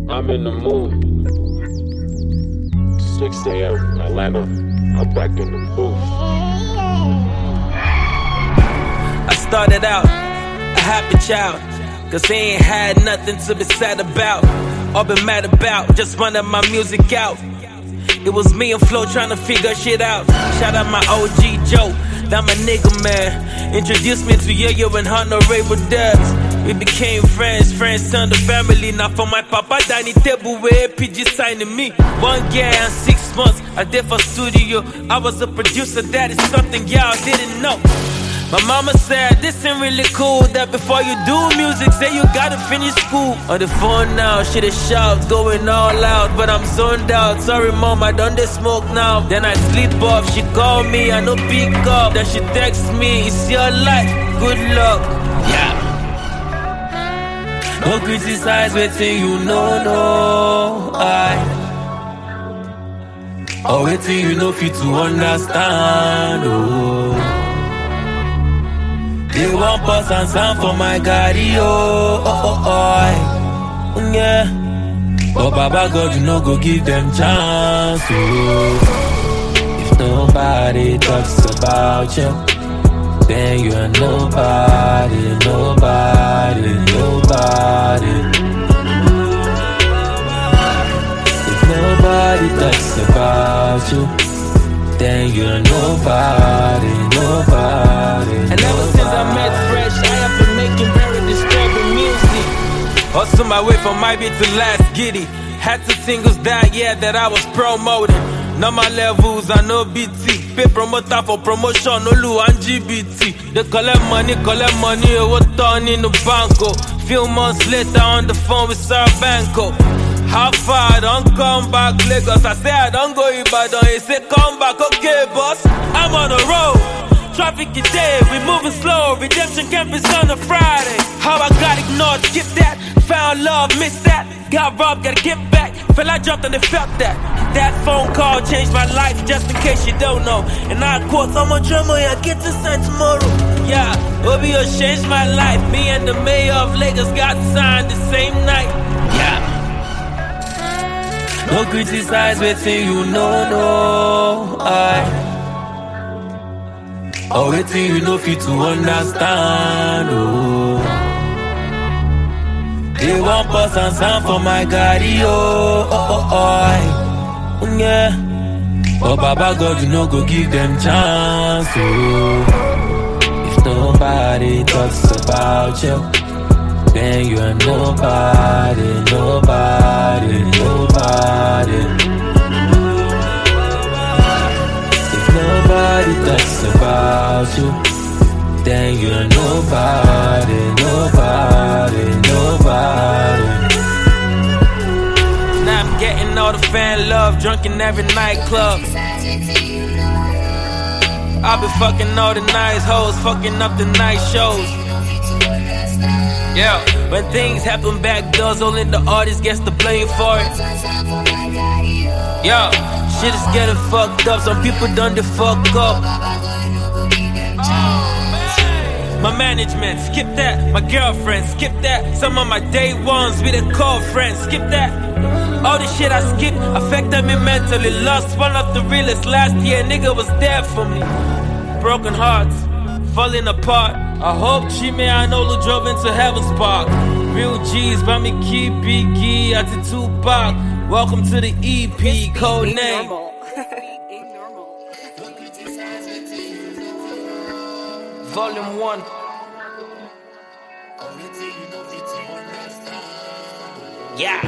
I'm in the mood. 6 a.m. Atlanta. I'm back in the booth. I started out a happy child, cause he ain't had nothing to be sad about or been mad about, just running my music out. It was me and Flo trying to figure shit out. Shout out my OG Joe, that my nigga man. Introduced me to Yo-Yo and Honorable Dubs. We became friends turned to family. Now for my papa dining table where PG signing me. 1 year and 6 months, I did for studio. I was a producer, that is something y'all didn't know. My mama said, this ain't really cool, that before you do music, say you gotta finish school. On the phone now, she the shout, going all out, but I'm zoned out. Sorry mom, I done this smoke now. Then I sleep off, she call me, I no pick up. Then she text me, it's your life, good luck. Yeah. No criticize waiting, you know, or waiting, you know fit to understand, oh. They want pass and sound for my daddy, yeah. But Baba God, you know, go give them chance, oh. If nobody talks about you, then you are nobody. If nobody talks about you, then you're nobody. And ever since I met Fresh, I have been making very disturbing music. Hustle my way from my beat to last giddy. Had two singles that year that I was promoting. Now my levels are no BT. Pay promoter for promotion, no Lu and GBT. They collect money, what turn in the banco. Few months later on the phone with Sir Banco. How far I don't come back Lagos? I say I don't go Ibadan. He say come back, okay boss. I'm on the road. Traffic is dead, we moving slow. Redemption camp is on a Friday. How I got ignored, skip that. Found love, missed that. Got robbed, gotta get back. Fell I jumped and they felt that. That phone call changed my life, just in case you don't know. And I quote, I'm a drummer, I get to sign tomorrow. Yeah, OBO changed my life. Me and the mayor of Lagos got signed the same night. Yeah. No criticize waiting, you know, or waiting, you know fit to understand, oh. They want pass and sound for my daddy, yeah. But Baba God, you know, go give them chance, oh. If nobody talks about you, then you are nobody. If nobody talks about you, then you are nobody. Now I'm getting all the fan love, drunk in every nightclub. I've been fucking all the nice hoes, fucking up the night shows. Yeah, when things happen back doors, only the artist gets the blame for it. Yo, shit is getting fucked up, some people done the fuck up. My management, skip that. My girlfriend, skip that. Some of my day ones with a call friends, skip that. All the shit I skip affected me mentally. Lost one of the realest last year, nigga was there for me. Broken hearts, falling apart. I hope Chime and Olu drove into Heaven's Park. Real G's, Bami Key, Biggie, Ati Tupac. Welcome to the EP, code name. Volume 1. Yeah.